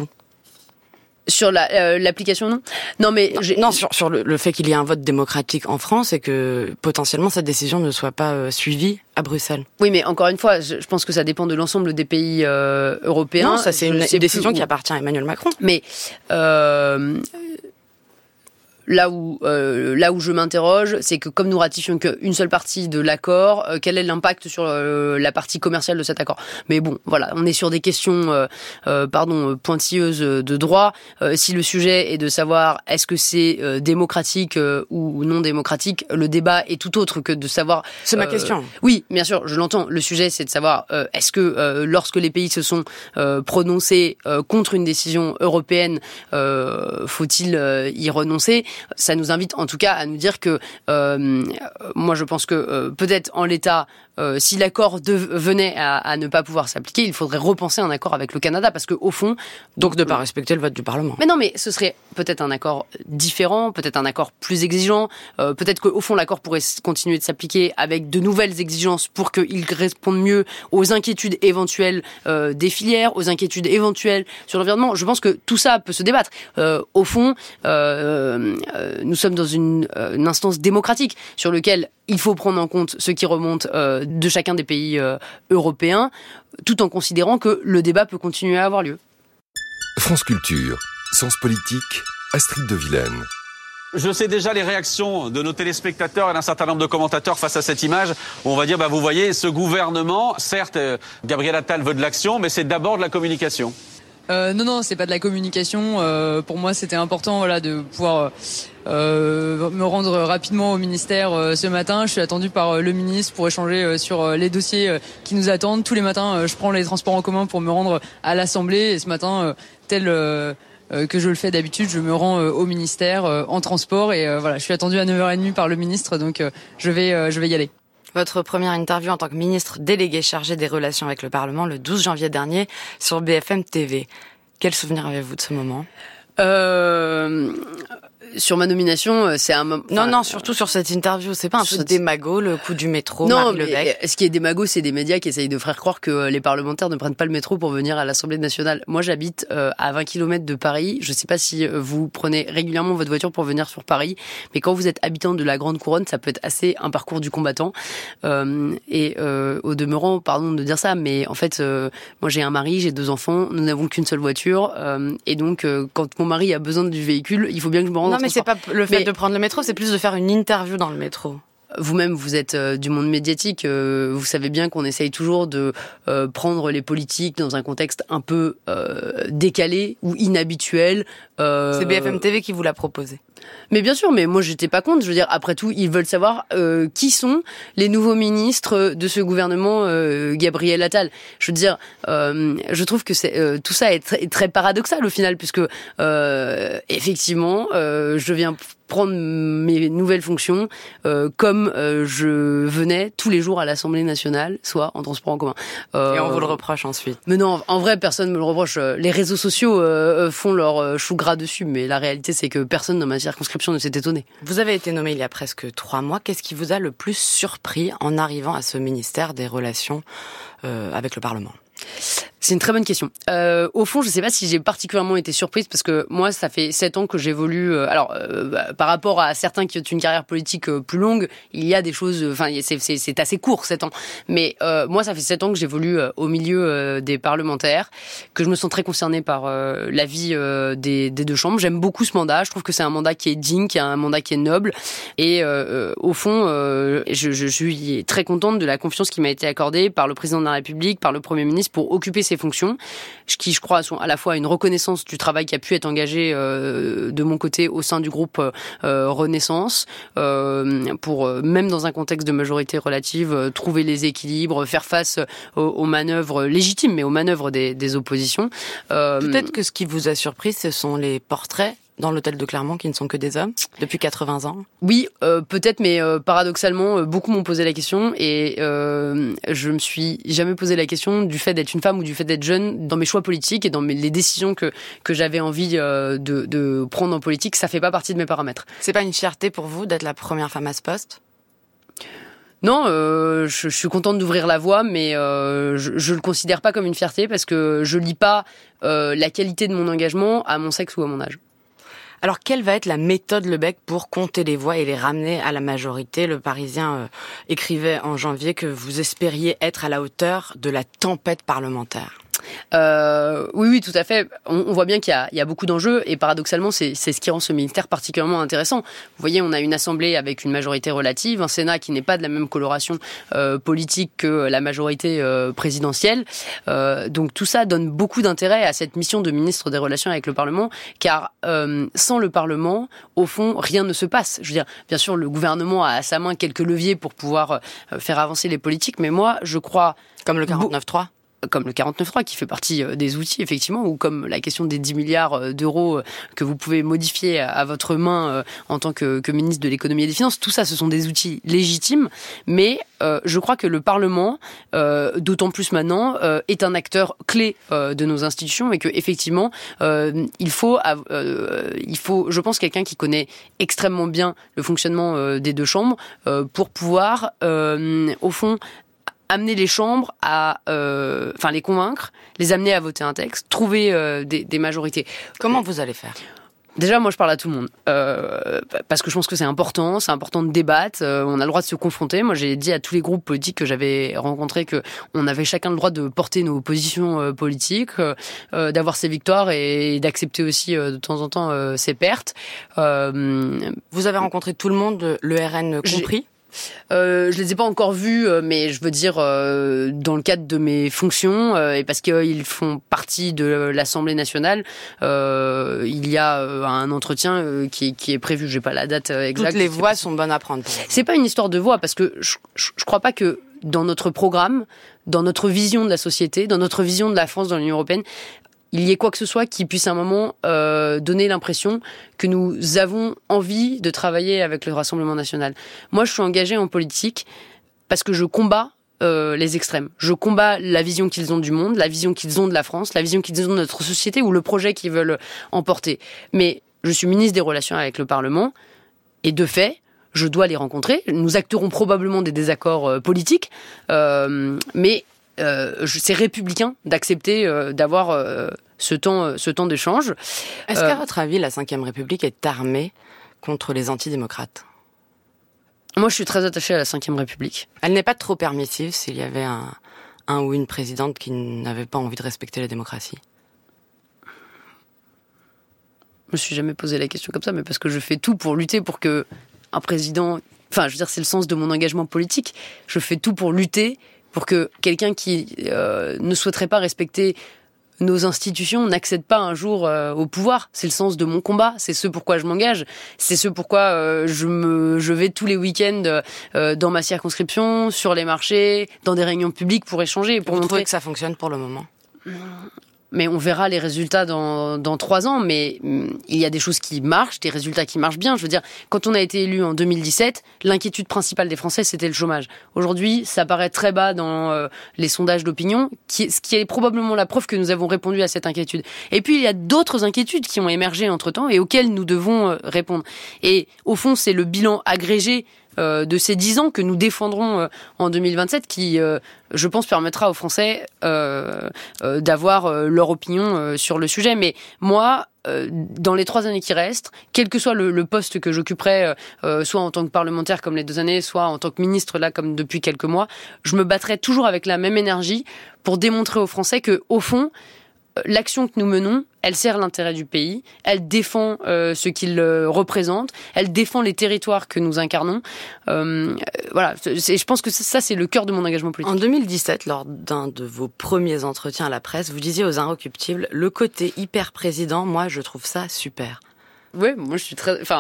Sur la, euh, l'application, non. Non, mais non, j'ai... non sur, sur le, le fait qu'il y ait un vote démocratique en France et que potentiellement cette décision ne soit pas euh, suivie à Bruxelles. Oui, mais encore une fois, je, je pense que ça dépend de l'ensemble des pays euh, européens. Non, ça c'est une, une décision qui appartient à Emmanuel Macron. Mais euh, là où euh, là où je m'interroge, c'est que comme nous ratifions qu'une seule partie de l'accord, euh, quel est l'impact sur euh, la partie commerciale de cet accord ? Mais bon, voilà, on est sur des questions, euh, euh, pardon, pointilleuses de droit. Euh, si le sujet est de savoir est-ce que c'est euh, démocratique euh, ou non démocratique, le débat est tout autre que de savoir. C'est ma euh, question. Oui, bien sûr, je l'entends. Le sujet, c'est de savoir euh, est-ce que euh, lorsque les pays se sont euh, prononcés euh, contre une décision européenne, euh, faut-il euh, y renoncer ? Ça nous invite en tout cas à nous dire que euh, moi je pense que euh, peut-être en l'état, euh, si l'accord de, venait à, à ne pas pouvoir s'appliquer, il faudrait repenser un accord avec le Canada parce que au fond, donc de pas respecter le vote du Parlement. Mais non, mais ce serait peut-être un accord différent, peut-être un accord plus exigeant, euh, peut-être qu'au fond l'accord pourrait continuer de s'appliquer avec de nouvelles exigences pour qu'il réponde mieux aux inquiétudes éventuelles euh, des filières, aux inquiétudes éventuelles sur l'environnement. Je pense que tout ça peut se débattre. Euh, au fond. Euh, euh, Nous sommes dans une, euh, une instance démocratique sur laquelle il faut prendre en compte ce qui remonte euh, de chacun des pays euh, européens, tout en considérant que le débat peut continuer à avoir lieu. France Culture, Sens Politique, Astrid de Vilaine. Je sais déjà les réactions de nos téléspectateurs et d'un certain nombre de commentateurs face à cette image où on va dire, bah, vous voyez, ce gouvernement, certes, Gabriel Attal veut de l'action, mais c'est d'abord de la communication. Euh, non, non, c'est pas de la communication. Euh, pour moi, c'était important, voilà, de pouvoir euh, me rendre rapidement au ministère euh, ce matin. Je suis attendu par euh, le ministre pour échanger euh, sur euh, les dossiers euh, qui nous attendent. Tous les matins, euh, je prends les transports en commun pour me rendre à l'Assemblée. Et ce matin, euh, tel euh, euh, que je le fais d'habitude, je me rends euh, au ministère euh, en transport. Et euh, voilà, je suis attendu à neuf heures trente par le ministre, donc euh, je vais, euh, je vais y aller. Votre première interview en tant que ministre délégué chargé des relations avec le Parlement le douze janvier dernier sur B F M T V. Quel souvenir avez-vous de ce moment ? Euh... Sur ma nomination, c'est un moment... Non, non, surtout sur cette interview. C'est pas un peu démago, le coup du métro, non, Marie mais Lebec. Ce qui est démago, c'est des médias qui essayent de faire croire que les parlementaires ne prennent pas le métro pour venir à l'Assemblée nationale. Moi, j'habite euh, à vingt kilomètres de Paris. Je sais pas si vous prenez régulièrement votre voiture pour venir sur Paris, mais quand vous êtes habitant de la Grande Couronne, ça peut être assez un parcours du combattant. Euh, et euh, au demeurant, pardon de dire ça, mais en fait, euh, moi j'ai un mari, j'ai deux enfants, nous n'avons qu'une seule voiture, euh, et donc euh, quand mon mari a besoin du véhicule, il faut bien que je me rende. Non, mais c'est pas le fait mais... de prendre le métro, c'est plus de faire une interview dans le métro. Vous-même, vous êtes euh, du monde médiatique, euh, vous savez bien qu'on essaye toujours de euh, prendre les politiques dans un contexte un peu euh, décalé ou inhabituel. Euh... C'est B F M T V qui vous l'a proposé. Mais bien sûr, mais moi j'étais pas contre. Je veux dire, après tout, ils veulent savoir euh, qui sont les nouveaux ministres de ce gouvernement euh, Gabriel Attal. Je veux dire, euh, je trouve que c'est euh, tout ça est très, est très paradoxal au final, puisque euh, effectivement, euh, je viens prendre mes nouvelles fonctions euh, comme euh, je venais tous les jours à l'Assemblée nationale, soit en transport en commun. Euh, Et on vous le reproche ensuite. Mais non, en vrai, personne me le reproche. Les réseaux sociaux euh, font leur chou gras dessus, mais la réalité, c'est que personne dans ma circonscription ne s'est étonné. Vous avez été nommé il y a presque trois mois. Qu'est-ce qui vous a le plus surpris en arrivant à ce ministère des Relations euh, avec le Parlement ? C'est une très bonne question. Euh, au fond, je ne sais pas si j'ai particulièrement été surprise parce que moi, ça fait sept ans que j'évolue. Euh, alors, euh, bah, par rapport à certains qui ont une carrière politique euh, plus longue, il y a des choses. Enfin, c'est, c'est, c'est assez court, sept ans. Mais euh, moi, ça fait sept ans que j'évolue euh, au milieu euh, des parlementaires, que je me sens très concernée par euh, la vie euh, des, des deux chambres. J'aime beaucoup ce mandat. Je trouve que c'est un mandat qui est digne, qui est un mandat qui est noble. Et euh, au fond, euh, je, je suis très contente de la confiance qui m'a été accordée par le président de la République, par le Premier ministre pour occuper ces fonctions, qui je crois sont à la fois une reconnaissance du travail qui a pu être engagé euh, de mon côté au sein du groupe euh, Renaissance, euh, pour euh, même dans un contexte de majorité relative, euh, trouver les équilibres, faire face aux, aux manœuvres légitimes, mais aux manœuvres des, des oppositions. Euh, Peut-être que ce qui vous a surpris, ce sont les portraits dans l'hôtel de Clermont qui ne sont que des hommes depuis quatre-vingts ans. Oui, euh, peut-être, mais euh, paradoxalement, euh, beaucoup m'ont posé la question et euh, je me suis jamais posé la question du fait d'être une femme ou du fait d'être jeune dans mes choix politiques et dans mes, les décisions que que j'avais envie euh, de, de prendre en politique. Ça fait pas partie de mes paramètres. C'est pas une fierté pour vous d'être la première femme à ce poste ? Non, euh, je, je suis contente d'ouvrir la voie, mais euh, je, je le considère pas comme une fierté parce que je lie pas euh, la qualité de mon engagement à mon sexe ou à mon âge. Alors, quelle va être la méthode Lebec pour compter les voix et les ramener à la majorité ? Le Parisien euh, écrivait en janvier que vous espériez être à la hauteur de la tempête parlementaire. Euh, oui, oui, tout à fait. On, on voit bien qu'il y a, il y a beaucoup d'enjeux et paradoxalement, c'est, c'est ce qui rend ce ministère particulièrement intéressant. Vous voyez, on a une assemblée avec une majorité relative, un Sénat qui n'est pas de la même coloration euh, politique que la majorité euh, présidentielle. Euh, donc tout ça donne beaucoup d'intérêt à cette mission de ministre des Relations avec le Parlement, car euh, sans le Parlement, au fond, rien ne se passe. Je veux dire, bien sûr, le gouvernement a à sa main quelques leviers pour pouvoir euh, faire avancer les politiques, mais moi, je crois... Comme le quarante-neuf trois comme le quarante-neuf trois qui fait partie des outils effectivement, ou comme la question des dix milliards d'euros que vous pouvez modifier à votre main en tant que, que ministre de l'économie et des finances, tout ça ce sont des outils légitimes, mais euh, je crois que le Parlement, euh, d'autant plus maintenant, euh, est un acteur clé euh, de nos institutions et que effectivement euh, il faut, euh, il faut, je pense, quelqu'un qui connaît extrêmement bien le fonctionnement euh, des deux chambres euh, pour pouvoir, euh, au fond, amener les chambres à, euh, enfin les convaincre, les amener à voter un texte, trouver euh, des, des majorités. Comment vous allez faire ? Déjà, moi, je parle à tout le monde. Euh, parce que je pense que c'est important, c'est important de débattre, euh, on a le droit de se confronter. Moi, j'ai dit à tous les groupes politiques que j'avais rencontrés qu'on avait chacun le droit de porter nos positions euh, politiques, euh, d'avoir ses victoires et d'accepter aussi euh, de temps en temps euh, ses pertes. Euh, Vous avez rencontré tout le monde, le R N compris ? Euh, je les ai pas encore vus, mais je veux dire euh, dans le cadre de mes fonctions euh, et parce qu'ils font partie de l'Assemblée nationale, euh, il y a euh, un entretien euh, qui, qui est prévu. J'ai pas la date euh, exacte. Toutes les voix sont bonnes à prendre. Pour vous. C'est pas une histoire de voix parce que je, je, je crois pas que dans notre programme, dans notre vision de la société, dans notre vision de la France dans l'Union européenne, il y ait quoi que ce soit qui puisse à un moment euh, donner l'impression que nous avons envie de travailler avec le Rassemblement national. Moi, je suis engagée en politique parce que je combats euh, les extrêmes. Je combats la vision qu'ils ont du monde, la vision qu'ils ont de la France, la vision qu'ils ont de notre société ou le projet qu'ils veulent emporter. Mais je suis ministre des Relations avec le Parlement et de fait, je dois les rencontrer. Nous acterons probablement des désaccords euh, politiques, euh, mais Euh, c'est républicain d'accepter euh, d'avoir euh, ce temps, euh, ce temps d'échange. Est-ce euh, qu'à votre avis, la cinquième République est armée contre les antidémocrates ? Moi, je suis très attachée à la cinquième République. Elle n'est pas trop permissive s'il y avait un, un ou une présidente qui n'avait pas envie de respecter la démocratie ? Je me suis jamais posé la question comme ça, mais parce que je fais tout pour lutter pour que un président... Enfin, je veux dire, c'est le sens de mon engagement politique. Je fais tout pour lutter pour que quelqu'un qui euh, ne souhaiterait pas respecter nos institutions n'accède pas un jour euh, au pouvoir. C'est le sens de mon combat, c'est ce pourquoi je m'engage, c'est ce pourquoi euh, je, me, je vais tous les week-ends euh, dans ma circonscription, sur les marchés, dans des réunions publiques pour échanger. Pour Vous montrer trouvez que ça fonctionne pour le moment ? Mais on verra les résultats dans, dans trois ans. Mais hum, il y a des choses qui marchent, des résultats qui marchent bien. Je veux dire, quand on a été élu en deux mille dix-sept, l'inquiétude principale des Français, c'était le chômage. Aujourd'hui, ça paraît très bas dans euh, les sondages d'opinion, qui, ce qui est probablement la preuve que nous avons répondu à cette inquiétude. Et puis, il y a d'autres inquiétudes qui ont émergé entre-temps et auxquelles nous devons euh, répondre. Et au fond, c'est le bilan agrégé Euh, de ces dix ans que nous défendrons euh, en deux mille vingt-sept qui, euh, je pense, permettra aux Français euh, euh, d'avoir euh, leur opinion euh, sur le sujet. Mais moi, euh, dans les trois années qui restent, quel que soit le, le poste que j'occuperai, euh, soit en tant que parlementaire comme les deux années, soit en tant que ministre là comme depuis quelques mois, je me battrai toujours avec la même énergie pour démontrer aux Français que, au fond, l'action que nous menons, elle sert l'intérêt du pays, elle défend euh, ce qu'il euh, représente, elle défend les territoires que nous incarnons. Euh, voilà, c'est, je pense que ça, c'est le cœur de mon engagement politique. En deux mille dix-sept, lors d'un de vos premiers entretiens à la presse, vous disiez aux Inrecuptibles, le côté hyper président, moi, je trouve ça super. Oui, moi je suis très, enfin,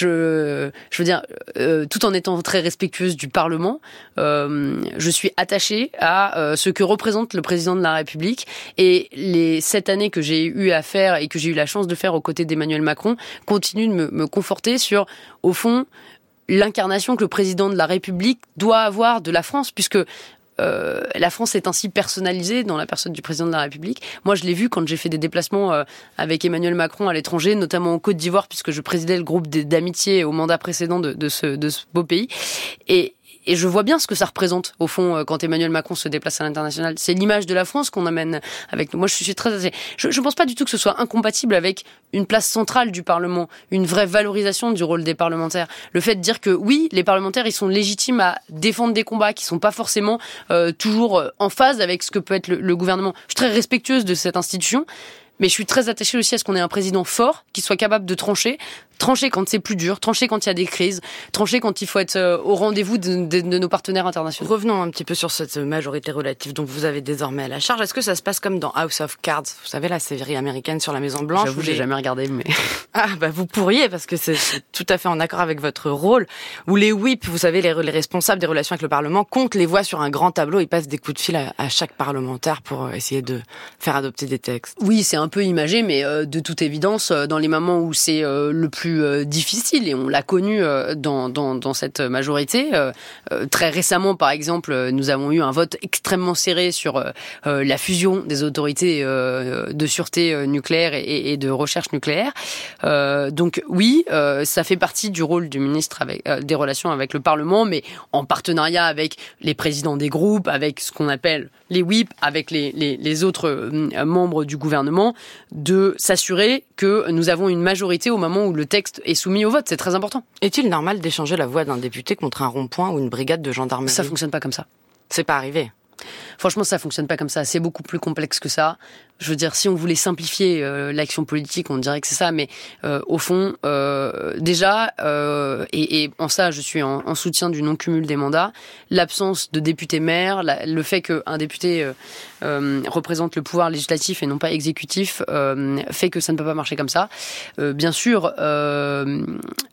je, je veux dire, euh, tout en étant très respectueuse du Parlement, euh, je suis attachée à euh, ce que représente le président de la République et les sept années que j'ai eu à faire et que j'ai eu la chance de faire aux côtés d'Emmanuel Macron continuent de me, me conforter sur, au fond, l'incarnation que le président de la République doit avoir de la France, puisque Euh, la France est ainsi personnalisée dans la personne du président de la République. Moi, je l'ai vu quand j'ai fait des déplacements euh, avec Emmanuel Macron à l'étranger, notamment en Côte d'Ivoire, puisque je présidais le groupe d'amitié au mandat précédent de, de, ce, de ce beau pays. Et, et je vois bien ce que ça représente, au fond, quand Emmanuel Macron se déplace à l'international. C'est l'image de la France qu'on amène avec nous. Moi, je suis très... Je ne pense pas du tout que ce soit incompatible avec une place centrale du Parlement, une vraie valorisation du rôle des parlementaires. Le fait de dire que, oui, les parlementaires, ils sont légitimes à défendre des combats qui ne sont pas forcément euh, toujours en phase avec ce que peut être le, le gouvernement. Je suis très respectueuse de cette institution, mais je suis très attachée aussi à ce qu'on ait un président fort, qui soit capable de trancher, trancher quand c'est plus dur, trancher quand il y a des crises, trancher quand il faut être au rendez-vous de, de, de nos partenaires internationaux. Revenons un petit peu sur cette majorité relative dont vous avez désormais à la charge. Est-ce que ça se passe comme dans House of Cards ? Vous savez, la série américaine sur la Maison Blanche. J'avoue, j'ai les... jamais regardé, mais... Ah, bah, vous pourriez, parce que c'est, c'est tout à fait en accord avec votre rôle. Où les whips, vous savez, les, les responsables des relations avec le Parlement, comptent les voix sur un grand tableau et passent des coups de fil à, à chaque parlementaire pour essayer de faire adopter des textes. Oui, c'est un peu imagé, mais euh, de toute évidence, euh, dans les moments où c'est euh, le plus euh, difficile, et on l'a connu euh, dans, dans, dans cette majorité, euh, euh, très récemment, par exemple, nous avons eu un vote extrêmement serré sur euh, euh, la fusion des autorités euh, de sûreté nucléaire et, et de recherche nucléaire. Euh, donc oui, euh, ça fait partie du rôle du ministre avec, euh, des relations avec le Parlement, mais en partenariat avec les présidents des groupes, avec ce qu'on appelle les whips, avec les, les, les autres euh, membres du gouvernement. important de s'assurer que nous avons une majorité au moment où le texte est soumis au vote. C'est très important. Est-il normal d'échanger la voix d'un député contre un rond-point ou une brigade de gendarmerie ? Ça fonctionne pas comme ça. C'est pas arrivé. Franchement, ça fonctionne pas comme ça. C'est beaucoup plus complexe que ça. Je veux dire, si on voulait simplifier euh, l'action politique, on dirait que c'est ça. Mais euh, au fond, euh, déjà, euh, et, et en ça, je suis en, en soutien du non-cumul des mandats. L'absence de député-maire, la, le fait qu'un député euh, euh, représente le pouvoir législatif et non pas exécutif, euh, fait que ça ne peut pas marcher comme ça. Euh, bien sûr. Euh,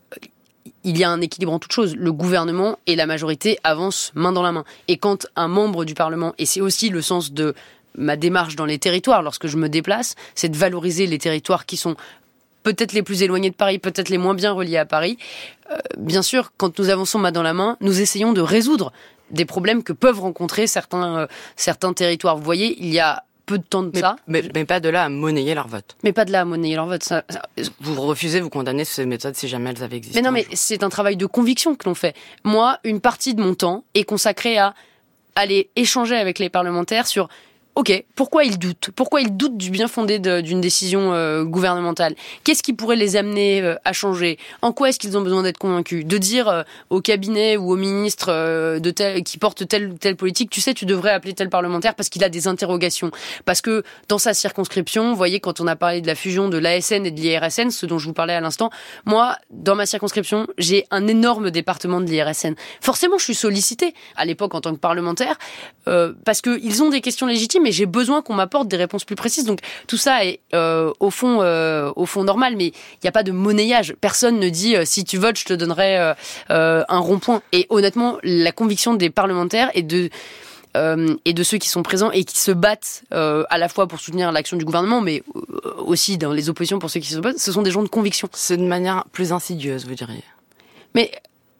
Il y a un équilibre en toute chose. Le gouvernement et la majorité avancent main dans la main. Et quand un membre du Parlement, et c'est aussi le sens de ma démarche dans les territoires, lorsque je me déplace, c'est de valoriser les territoires qui sont peut-être les plus éloignés de Paris, peut-être les moins bien reliés à Paris. Euh, bien sûr, quand nous avançons main dans la main, nous essayons de résoudre des problèmes que peuvent rencontrer certains, euh, certains territoires. Vous voyez, il y a peu de temps de mais, ça. Mais, mais pas de là à monnayer leur vote. Mais pas de là à monnayer leur vote. Ça, ça... Vous refusez, vous condamnez ces méthodes si jamais elles avaient existé. Mais non, mais c'est un travail de conviction que l'on fait. Moi, une partie de mon temps est consacrée à aller échanger avec les parlementaires sur... Ok, pourquoi ils doutent ? Pourquoi ils doutent du bien fondé de, d'une décision euh, gouvernementale ? Qu'est-ce qui pourrait les amener euh, à changer ? En quoi est-ce qu'ils ont besoin d'être convaincus ? De dire euh, au cabinet ou au ministre euh, de tel, qui porte telle ou telle politique, tu sais, tu devrais appeler tel parlementaire parce qu'il a des interrogations. Parce que dans sa circonscription, vous voyez, quand on a parlé de la fusion de l'A S N et de l'I R S N, ce dont je vous parlais à l'instant, moi, dans ma circonscription, j'ai un énorme département de l'I R S N. Forcément, je suis sollicitée à l'époque en tant que parlementaire euh, parce qu'ils ont des questions légitimes, mais j'ai besoin qu'on m'apporte des réponses plus précises. Donc tout ça est euh, au fond, euh, au fond normal, mais il n'y a pas de monnayage. Personne ne dit euh, si tu votes, je te donnerai euh, euh, un rond-point. Et honnêtement, la conviction des parlementaires et de euh, et de ceux qui sont présents et qui se battent euh, à la fois pour soutenir l'action du gouvernement, mais aussi dans les oppositions pour ceux qui se battent, ce sont des gens de conviction. C'est de manière plus insidieuse, vous diriez. Mais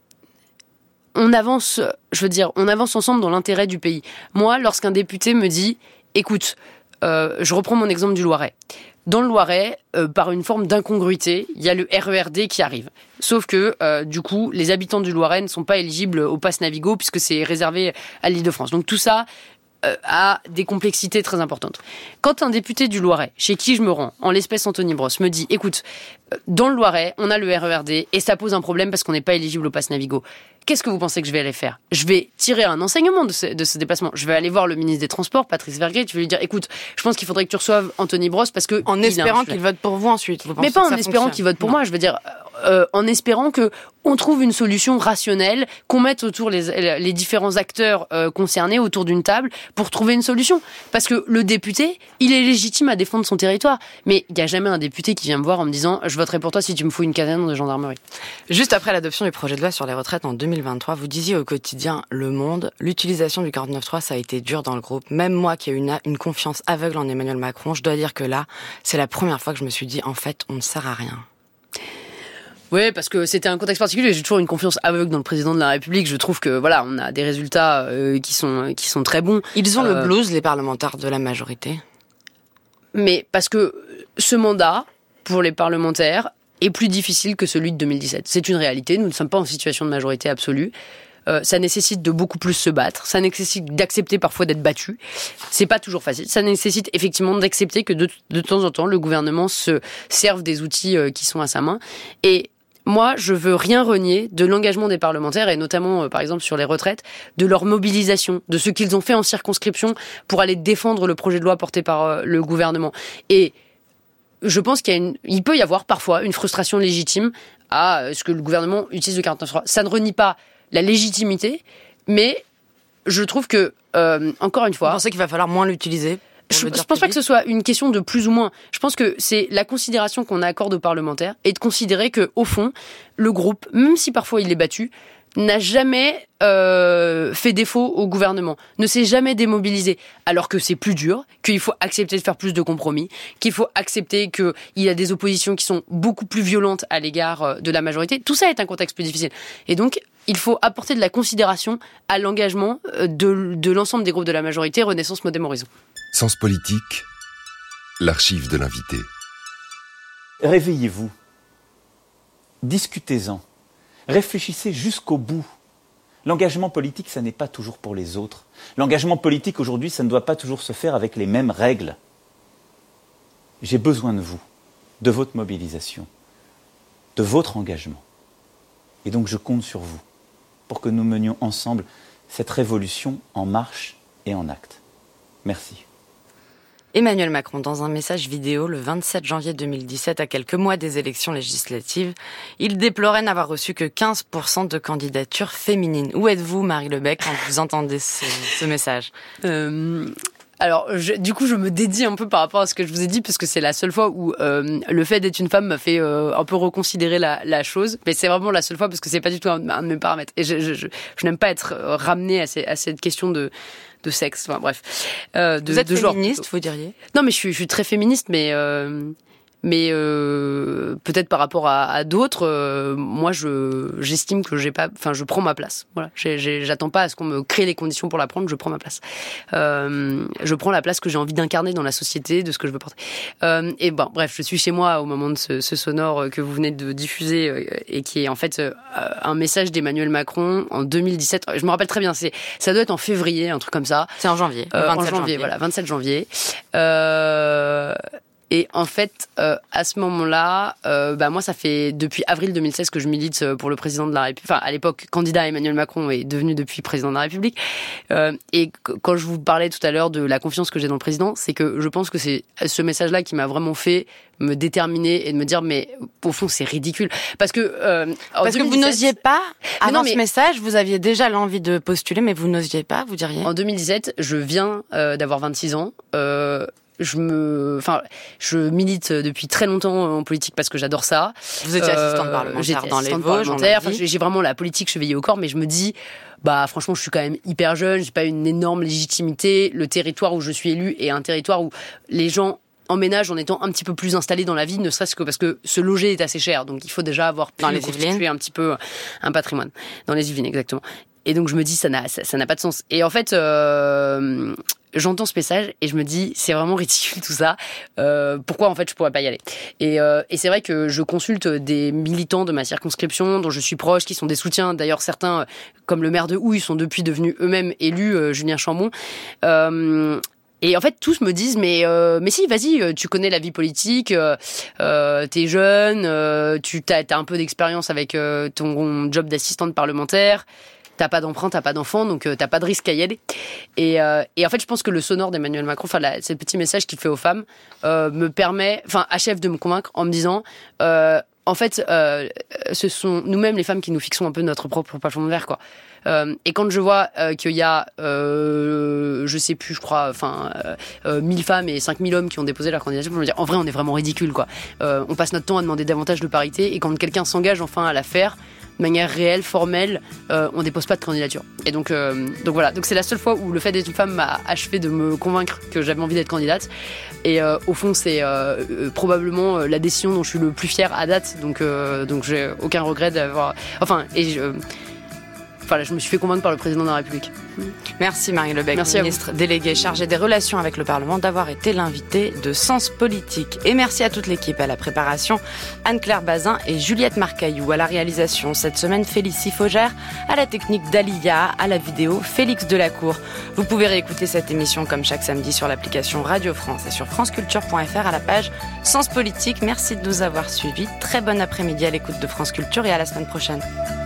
on avance, je veux dire, on avance ensemble dans l'intérêt du pays. Moi, lorsqu'un député me dit, écoute, euh, je reprends mon exemple du Loiret. Dans le Loiret, euh, par une forme d'incongruité, il y a le R E R D qui arrive. Sauf que, euh, du coup, les habitants du Loiret ne sont pas éligibles au pass Navigo puisque c'est réservé à l'Île-de-France. Donc tout ça euh, a des complexités très importantes. Quand un député du Loiret, chez qui je me rends, en l'espèce Anthony Brosse, me dit, écoute, dans le Loiret, on a le R E R D et ça pose un problème parce qu'on n'est pas éligible au pass Navigo. Qu'est-ce que vous pensez que je vais aller faire ? Je vais tirer un enseignement de ce, de ce déplacement. Je vais aller voir le ministre des Transports, Patrice Vergret, je vais lui dire, écoute, je pense qu'il faudrait que tu reçoives Anthony Brosse parce que... En espérant qu'il vote pour vous ensuite. Vous Mais pas en espérant qu'il vote pour non. moi, je veux dire, euh, en espérant que on trouve une solution rationnelle, qu'on mette autour les, les différents acteurs euh, concernés autour d'une table pour trouver une solution. Parce que le député, il est légitime à défendre son territoire. Mais il n'y a jamais un député qui vient me voir en me disant, je voterai pour toi si tu me fous une caserne de gendarmerie. Juste après l'adoption du projet de loi sur les retraites en deux mille vingt-trois, vous disiez au quotidien Le Monde, l'utilisation du quarante-neuf trois, ça a été dur dans le groupe. Même moi qui ai une, une confiance aveugle en Emmanuel Macron, je dois dire que là, c'est la première fois que je me suis dit, en fait, on ne sert à rien. Oui, parce que c'était un contexte particulier. J'ai toujours une confiance aveugle dans le président de la République. Je trouve que voilà, on a des résultats euh, qui sont qui sont très bons. Ils ont euh, le blues, les parlementaires de la majorité. Mais parce que ce mandat pour les parlementaires est plus difficile que celui de deux mille dix-sept. C'est une réalité. Nous ne sommes pas en situation de majorité absolue. Euh, ça nécessite de beaucoup plus se battre. Ça nécessite d'accepter parfois d'être battu. C'est pas toujours facile. Ça nécessite effectivement d'accepter que de, de temps en temps, le gouvernement se serve des outils euh, qui sont à sa main. Et moi, je veux rien renier de l'engagement des parlementaires et notamment, euh, par exemple, sur les retraites, de leur mobilisation, de ce qu'ils ont fait en circonscription pour aller défendre le projet de loi porté par euh, le gouvernement. Et je pense qu'il y a une, il peut y avoir parfois une frustration légitime à ce que le gouvernement utilise le quarante-neuf trois. Ça ne renie pas la légitimité, mais je trouve que, euh, encore une fois... Vous pensez qu'il va falloir moins l'utiliser ? Je ne pense pas que ce soit une question de plus ou moins. Je pense que c'est la considération qu'on accorde aux parlementaires et de considérer que, au fond, le groupe, même si parfois il est battu, n'a jamais euh, fait défaut au gouvernement, ne s'est jamais démobilisé, alors que c'est plus dur, qu'il faut accepter de faire plus de compromis, qu'il faut accepter qu'il y a des oppositions qui sont beaucoup plus violentes à l'égard de la majorité. Tout ça est un contexte plus difficile. Et donc, il faut apporter de la considération à l'engagement de, de l'ensemble des groupes de la majorité, Renaissance, Modem, Horizon. Sens politique, l'archive de l'invité. Réveillez-vous, discutez-en, réfléchissez jusqu'au bout. L'engagement politique, ça n'est pas toujours pour les autres. L'engagement politique aujourd'hui, ça ne doit pas toujours se faire avec les mêmes règles. J'ai besoin de vous, de votre mobilisation, de votre engagement. Et donc je compte sur vous pour que nous menions ensemble cette révolution en marche et en acte. Merci. Emmanuel Macron, dans un message vidéo le vingt-sept janvier deux mille dix-sept, à quelques mois des élections législatives, il déplorait n'avoir reçu que quinze pour cent de candidatures féminines. Où êtes-vous, Marie Lebec, quand vous entendez ce, ce message ? euh... Alors, je, du coup, je me dédie un peu par rapport à ce que je vous ai dit, parce que c'est la seule fois où euh, le fait d'être une femme m'a fait euh, un peu reconsidérer la, la chose. Mais c'est vraiment la seule fois, parce que c'est pas du tout un, un de mes paramètres. Et je, je, je, je n'aime pas être ramenée à, ces, à cette question de, de sexe. Enfin, bref. Euh, de, vous êtes de féministe, genre. vous diriez ? Non, mais je suis, je suis très féministe, mais... Euh, Mais euh, peut-être par rapport à, à d'autres, euh, moi je j'estime que j'ai pas, enfin je prends ma place. Voilà, j'ai, j'ai, j'attends pas à ce qu'on me crée les conditions pour la prendre. Je prends ma place. Euh, je prends la place que j'ai envie d'incarner dans la société, de ce que je veux porter. Euh, et bon, bref, je suis chez moi au moment de ce, ce sonore que vous venez de diffuser euh, et qui est en fait euh, un message d'Emmanuel Macron en deux mille dix-sept. Je me rappelle très bien. C'est, ça doit être en février, un truc comme ça. C'est en janvier. Euh, vingt-sept en janvier, janvier, voilà, vingt-sept janvier. Euh, Et en fait, euh, à ce moment-là, euh, bah moi, ça fait depuis avril deux mille seize que je milite pour le président de la République. Enfin, à l'époque, candidat Emmanuel Macron est devenu depuis président de la République. Euh, et qu- quand je vous parlais tout à l'heure de la confiance que j'ai dans le président, c'est que je pense que c'est ce message-là qui m'a vraiment fait me déterminer et de me dire, mais au fond, c'est ridicule. Parce que euh, en Parce deux mille dix-sept, que vous n'osiez pas, avant non, mais... ce message, vous aviez déjà l'envie de postuler, mais vous n'osiez pas, vous diriez ? En deux mille dix-sept, je viens euh, d'avoir vingt-six ans. Euh, Je me, enfin, je milite depuis très longtemps en politique parce que j'adore ça. Vous étiez assistante Euh, parlementaire j'étais dans les assistante Vosges, on l'a parlementaire. dit. Enfin, j'ai j'ai vraiment la politique chevillée au corps, mais je me dis, bah, franchement, je suis quand même hyper jeune, j'ai pas une énorme légitimité. Le territoire où je suis élue est un territoire où les gens emménagent en étant un petit peu plus installés dans la vie, ne serait-ce que parce que se loger est assez cher. Donc, il faut déjà avoir pu Dans les constituer Yvelines. un petit peu un patrimoine. Dans les Yvelines, exactement. Et donc, je me dis, ça n'a, ça, ça n'a pas de sens. Et en fait, euh, j'entends ce message et je me dis, c'est vraiment ridicule tout ça. Euh, pourquoi en fait je pourrais pas y aller ? Et, euh, et c'est vrai que je consulte des militants de ma circonscription dont je suis proche, qui sont des soutiens. D'ailleurs, certains, comme le maire de Houille, sont depuis devenus eux-mêmes élus, euh, Julien Chambon. Euh, Et en fait, tous me disent, mais euh, mais si, vas-y, tu connais la vie politique, euh, euh, t'es jeune, euh, tu t'as, t'as un peu d'expérience avec euh, ton job d'assistante parlementaire, t'as pas d'emprunt, t'as pas d'enfant, donc euh, t'as pas de risque à y aller. Et, euh, et en fait, je pense que le sonore d'Emmanuel Macron, enfin, la, ce petit message qu'il fait aux femmes, euh, me permet, enfin, achève de me convaincre en me disant, euh, en fait, euh, ce sont nous-mêmes les femmes qui nous fixons un peu notre propre plafond de verre, quoi. Euh, et quand je vois euh, qu'il y a, euh, je sais plus, je crois, enfin, euh, euh, mille femmes et cinq mille hommes qui ont déposé leur candidature, je me dis, en vrai, on est vraiment ridicule, quoi. Euh, on passe notre temps à demander davantage de parité, et quand quelqu'un s'engage enfin à la faire, de manière réelle, formelle, euh, on dépose pas de candidature. Et donc, euh, donc voilà. Donc c'est la seule fois où le fait d'être une femme m'a achevé de me convaincre que j'avais envie d'être candidate. Et euh, au fond, c'est euh, euh, probablement la décision dont je suis le plus fier à date. Donc, euh, donc j'ai aucun regret d'avoir. Enfin, et je. Voilà, je me suis fait convaincre par le président de la République. Merci Marie Lebec, merci ministre déléguée chargée des relations avec le Parlement, d'avoir été l'invitée de Sens Politique. Et merci à toute l'équipe, à la préparation, Anne-Claire Bazin et Juliette Marcaillou, à la réalisation cette semaine, Félicie Faugère, à la technique Dalia, à la vidéo, Félix Delacour. Vous pouvez réécouter cette émission comme chaque samedi sur l'application Radio France et sur franceculture point f r à la page Sens Politique. Merci de nous avoir suivis. Très bon après-midi à l'écoute de France Culture et à la semaine prochaine.